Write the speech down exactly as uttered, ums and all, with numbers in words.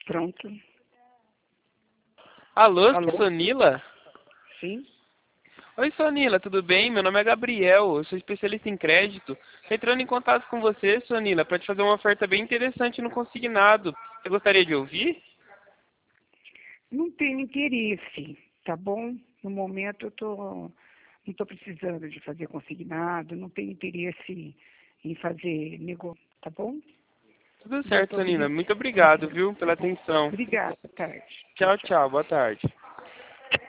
Pronto. Alô, Alô? Sonila? Sim? Oi, Sonila, tudo bem? Meu nome é Gabriel, eu sou especialista em crédito. Estou entrando em contato com você, Sonila, para te fazer uma oferta bem interessante no consignado. Você gostaria de ouvir? Não tenho interesse, tá bom? No momento eu tô, não estou precisando de fazer consignado, não tenho interesse em fazer negócio, tá bom? Tudo Já certo, estou Sonila. me... Muito obrigado, viu, pela atenção. Obrigada, boa tarde. Tchau, Tchau, tchau. tchau. Boa tarde.